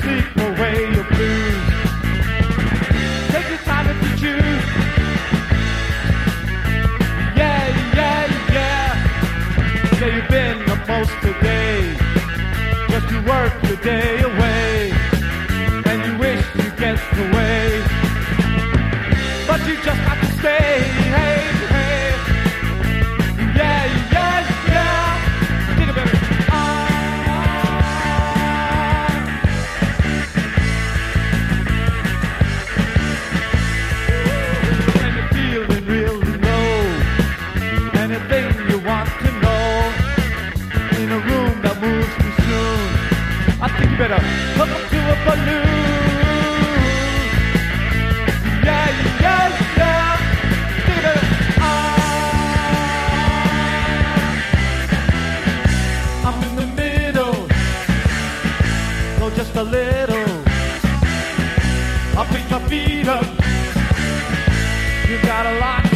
sleep away your blues. Take your time if you choose. Yeah, yeah, yeah. Yeah, you've been the most today. Just you work the day away, and you wish you get away, but you just have to stay. Hey, hey. Yeah, yeah, yeah. Think about it. And you're feeling really low. Anything you want to know in a room that moves too soon. I think you better hook up to a balloon. Yeah, yeah, yeah. Think about it. I'm in the middle, so just a little. I'll pick my feet up. You got a lot